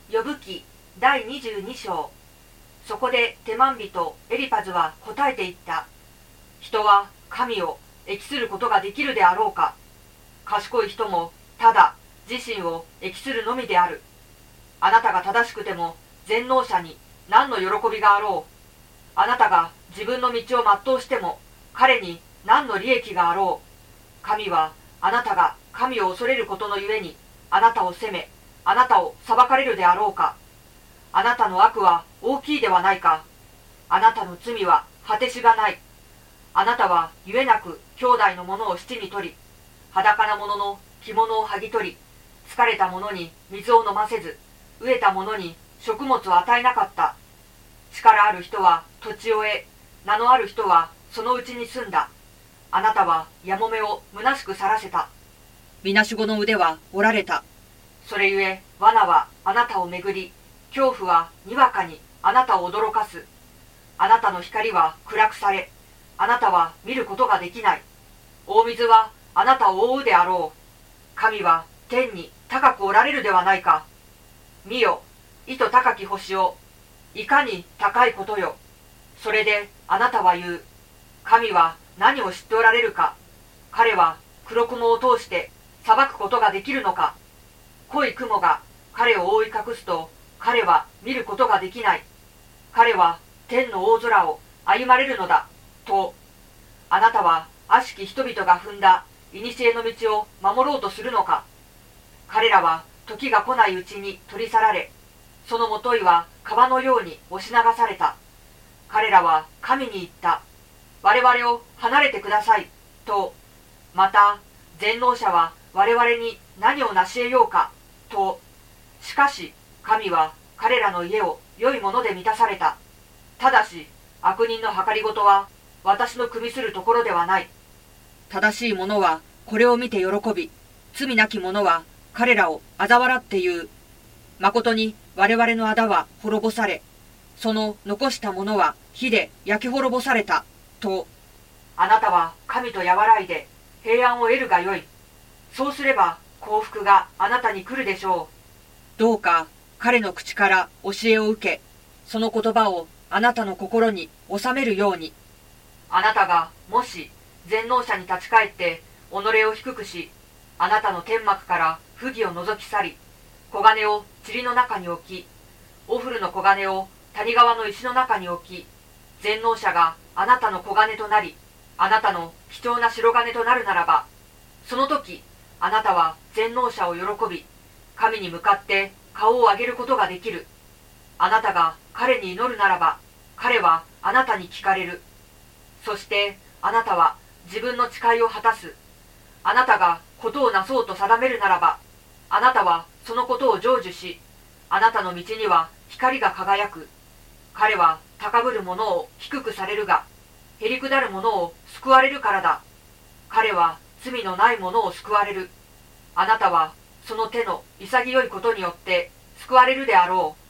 呼ぶ記第22章。そこでテマン人エリパズは答えて言った。人は神を益することができるであろうか。賢い人もただ自身を益するのみである。あなたが正しくても全能者に何の喜びがあろう。あなたが自分の道を全うしても彼に何の利益があろう。神はあなたが神を恐れることのゆえにあなたを責め、あなたを裁かれるであろうか。あなたの悪は大きいではないか。あなたの罪は果てしがない。あなたはゆえなく兄弟のものを七に取り、裸な者の着物を剥ぎ取り、疲れた者に水を飲ませず、飢えた者に食物を与えなかった。力ある人は土地を得、名のある人はそのうちに住んだ。あなたはやもめを虚しく去らせた。みなしごの腕は折られた。それゆえ罠はあなたをめぐり、恐怖はにわかにあなたを驚かす。あなたの光は暗くされ、あなたは見ることができない。大水はあなたを覆うであろう。神は天に高くおられるではないか。見よ、糸高き星を。いかに高いことよ。それであなたは言う。神は何を知っておられるか。彼は黒雲を通して裁くことができるのか。濃い雲が彼を覆い隠すと彼は見ることができない。彼は天の大空を歩まれるのだと。あなたは悪しき人々が踏んだ古の道を守ろうとするのか。彼らは時が来ないうちに取り去られ、そのもといは川のように押し流された。彼らは神に言った。我々を離れてくださいと。また全能者は我々に何を成し得ようかと。しかし神は彼らの家を良いもので満たされた。ただし悪人の計りごとは私の組みするところではない。正しい者はこれを見て喜び、罪なき者は彼らを嘲笑って言う。誠に我々の仇は滅ぼされ、その残した者は火で焼き滅ぼされたと。あなたは神と和らいで平安を得るがよい。そうすれば幸福があなたに来るでしょう。どうか彼の口から教えを受け、その言葉をあなたの心に収めるように。あなたがもし全能者に立ち返って己を低くし、あなたの天幕から不義を除き去り、小金を塵の中に置き、オフルの小金を谷川の石の中に置き、全能者があなたの小金となり、あなたの貴重な白金となるならば、その時あなたは全能者を喜び、神に向かって顔を上げることができる。あなたが彼に祈るならば、彼はあなたに聞かれる。そしてあなたは自分の誓いを果たす。あなたがことをなそうと定めるならば、あなたはそのことを成就し、あなたの道には光が輝く。彼は高ぶる者を低くされるが、へりくだる者を救われるからだ。彼は罪のない者を救われる。あなたはその手の潔いことによって救われるであろう。